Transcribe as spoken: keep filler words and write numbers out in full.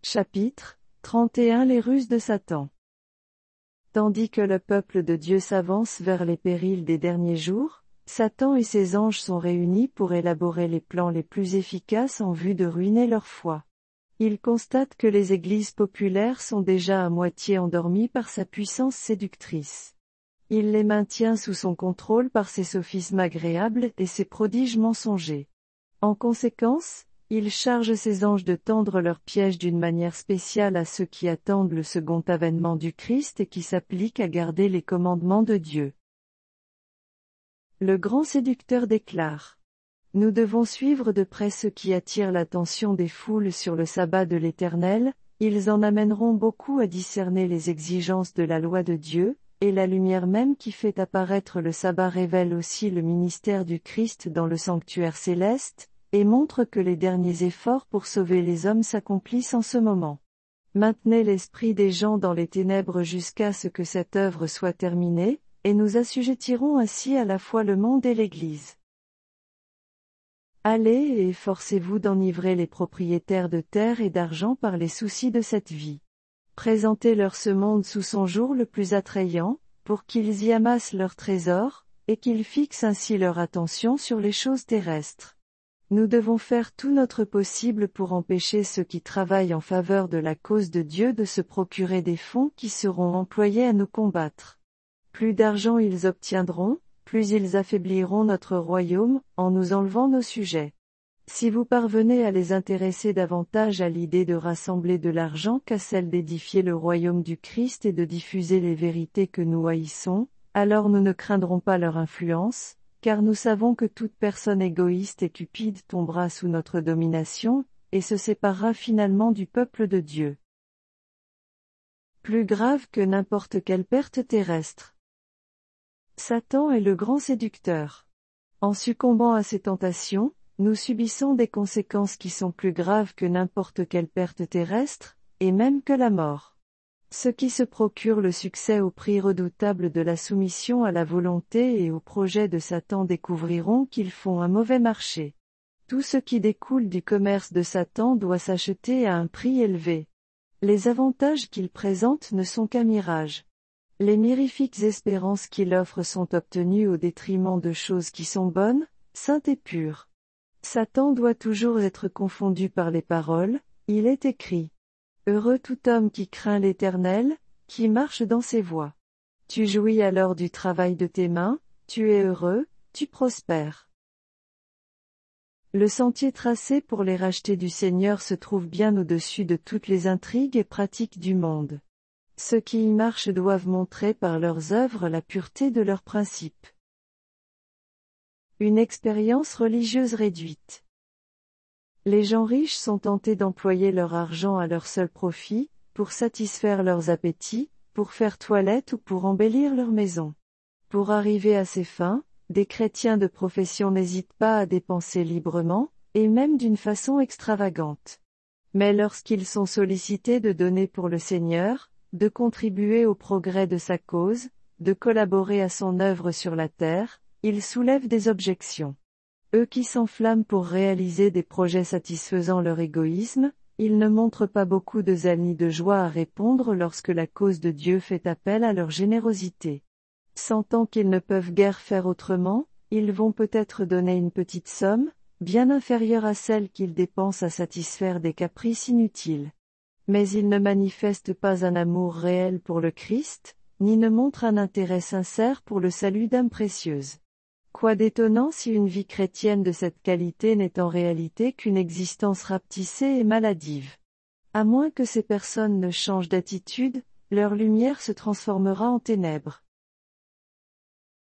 Chapitre trente et un Les ruses de Satan. Tandis que le peuple de Dieu s'avance vers les périls des derniers jours, Satan et ses anges sont réunis pour élaborer les plans les plus efficaces en vue de ruiner leur foi. Il constate que les églises populaires sont déjà à moitié endormies par sa puissance séductrice. Il les maintient sous son contrôle par ses sophismes agréables et ses prodiges mensongers. En conséquence, il charge ses anges de tendre leurs pièges d'une manière spéciale à ceux qui attendent le second avènement du Christ et qui s'appliquent à garder les commandements de Dieu. Le grand séducteur déclare: Nous devons suivre de près ceux qui attirent l'attention des foules sur le sabbat de l'Éternel, ils en amèneront beaucoup à discerner les exigences de la loi de Dieu, et la lumière même qui fait apparaître le sabbat révèle aussi le ministère du Christ dans le sanctuaire céleste, et montre que les derniers efforts pour sauver les hommes s'accomplissent en ce moment. Maintenez l'esprit des gens dans les ténèbres jusqu'à ce que cette œuvre soit terminée, et nous assujettirons ainsi à la fois le monde et l'Église. Allez et efforcez-vous d'enivrer les propriétaires de terre et d'argent par les soucis de cette vie. Présentez-leur ce monde sous son jour le plus attrayant, pour qu'ils y amassent leurs trésors, et qu'ils fixent ainsi leur attention sur les choses terrestres. Nous devons faire tout notre possible pour empêcher ceux qui travaillent en faveur de la cause de Dieu de se procurer des fonds qui seront employés à nous combattre. Plus d'argent ils obtiendront, plus ils affaibliront notre royaume, en nous enlevant nos sujets. Si vous parvenez à les intéresser davantage à l'idée de rassembler de l'argent qu'à celle d'édifier le royaume du Christ et de diffuser les vérités que nous haïssons, alors nous ne craindrons pas leur influence, car nous savons que toute personne égoïste et cupide tombera sous notre domination, et se séparera finalement du peuple de Dieu. Plus grave que n'importe quelle perte terrestre. Satan est le grand séducteur. En succombant à ses tentations, nous subissons des conséquences qui sont plus graves que n'importe quelle perte terrestre, et même que la mort. Ceux qui se procurent le succès au prix redoutable de la soumission à la volonté et au projet de Satan découvriront qu'ils font un mauvais marché. Tout ce qui découle du commerce de Satan doit s'acheter à un prix élevé. Les avantages qu'il présente ne sont qu'un mirage. Les mirifiques espérances qu'il offre sont obtenues au détriment de choses qui sont bonnes, saintes et pures. Satan doit toujours être confondu par les paroles, il est écrit. Heureux tout homme qui craint l'Éternel, qui marche dans ses voies. Tu jouis alors du travail de tes mains, tu es heureux, tu prospères. Le sentier tracé pour les racheter du Seigneur se trouve bien au-dessus de toutes les intrigues et pratiques du monde. Ceux qui y marchent doivent montrer par leurs œuvres la pureté de leurs principes. Une expérience religieuse réduite. Les gens riches sont tentés d'employer leur argent à leur seul profit, pour satisfaire leurs appétits, pour faire toilette ou pour embellir leur maison. Pour arriver à ces fins, des chrétiens de profession n'hésitent pas à dépenser librement, et même d'une façon extravagante. Mais lorsqu'ils sont sollicités de donner pour le Seigneur, de contribuer au progrès de sa cause, de collaborer à son œuvre sur la terre, ils soulèvent des objections. Eux qui s'enflamment pour réaliser des projets satisfaisant leur égoïsme, ils ne montrent pas beaucoup de zèle ni de joie à répondre lorsque la cause de Dieu fait appel à leur générosité. Sentant qu'ils ne peuvent guère faire autrement, ils vont peut-être donner une petite somme, bien inférieure à celle qu'ils dépensent à satisfaire des caprices inutiles. Mais ils ne manifestent pas un amour réel pour le Christ, ni ne montrent un intérêt sincère pour le salut d'âmes précieuses. Quoi d'étonnant si une vie chrétienne de cette qualité n'est en réalité qu'une existence rapetissée et maladive. À moins que ces personnes ne changent d'attitude, leur lumière se transformera en ténèbres.